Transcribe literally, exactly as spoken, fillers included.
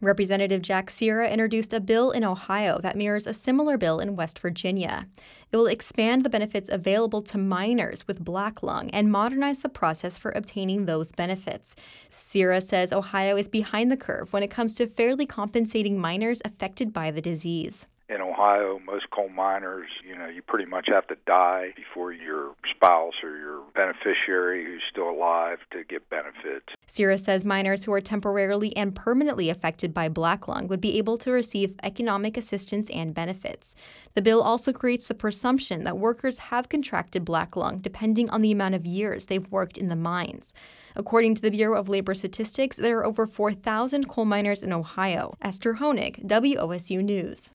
Representative Jack Sierra introduced a bill in Ohio that mirrors a similar bill in West Virginia. It will expand the benefits available to miners with black lung and modernize the process for obtaining those benefits. Sierra says Ohio is behind the curve when it comes to fairly compensating miners affected by the disease. In Ohio, most coal miners, you know, you pretty much have to die before your spouse or your beneficiary who's still alive to get benefits. Sierra says miners who are temporarily and permanently affected by black lung would be able to receive economic assistance and benefits. The bill also creates the presumption that workers have contracted black lung depending on the amount of years they've worked in the mines. According to the Bureau of Labor Statistics, there are over four thousand coal miners in Ohio. Esther Honig, W O S U News.